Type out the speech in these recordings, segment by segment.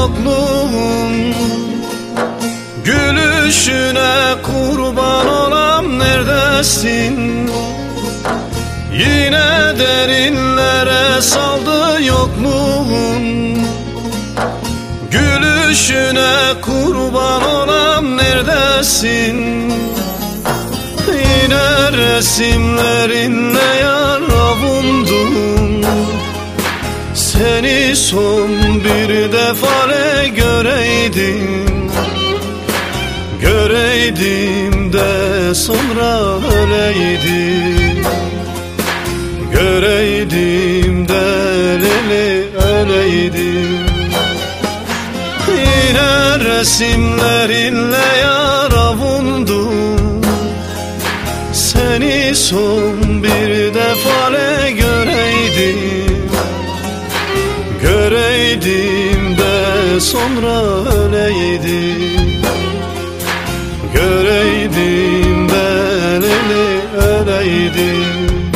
yokluğun. Gülüşüne kurban olam, neredesin? Yine derinlere saldı yokluğun. Gülüşüne kurban olam, neredesin? Yine resimlerinle yar avundum. Seni son bir defa göreydim. Göreydim de sonra öleydim. Göreydim de öleydim. Yine resimlerinle yar avundum. Seni son bir defa göreydim. Göreydim de sonra öleydim. Göreydim de öleydim.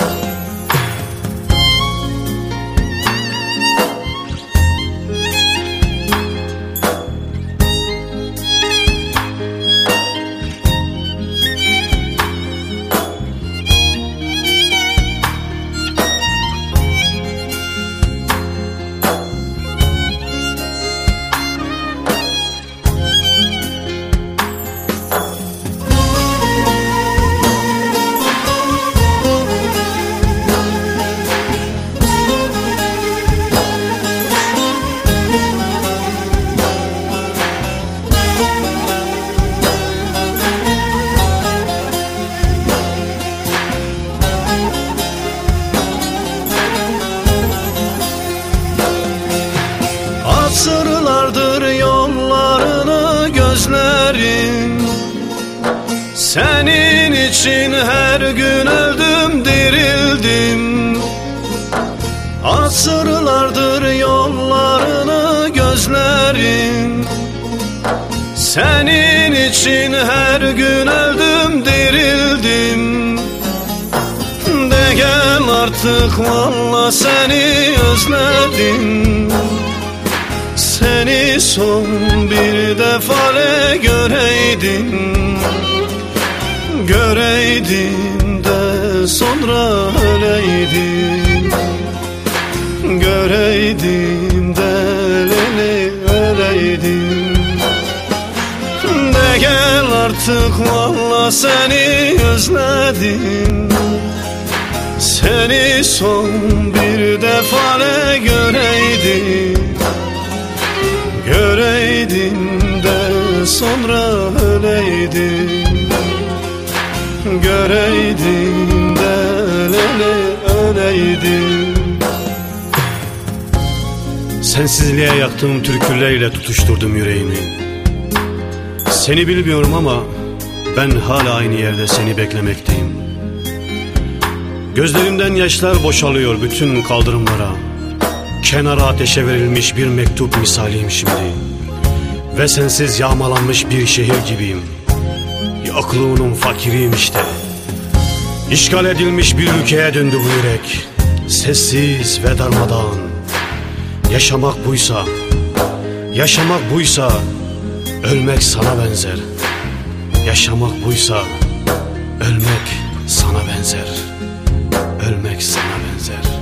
Asırlardır yollarını gözlerim. Senin için her gün öldüm dirildim. Asırlardır yollarını gözlerim. Senin için her gün öldüm dirildim. De gel artık, valla seni özledim. Seni son bir defa göreydim. Göreydim de sonra öleydim. Göreydim de öleydim. De gel artık, valla seni özledim. Seni son bir defa göreydim. Göreydim de sonra öleydim. Göreydim de öleydim. Sensizliğe yaktığım türkülerle tutuşturdum yüreğimi. Seni bilmiyorum ama ben hala aynı yerde seni beklemekteyim. Gözlerimden yaşlar boşalıyor bütün kaldırımlara. Kenara ateşe verilmiş bir mektup misaliyim şimdi. Ve sensiz yağmalanmış bir şehir gibiyim. Yokluğunun fakiriyim işte. İşgal edilmiş bir ülkeye döndü bu yürek. Sessiz ve darmadağın. Yaşamak buysa, yaşamak buysa ölmek sana benzer. Yaşamak buysa ölmek sana benzer. Ölmek sana benzer.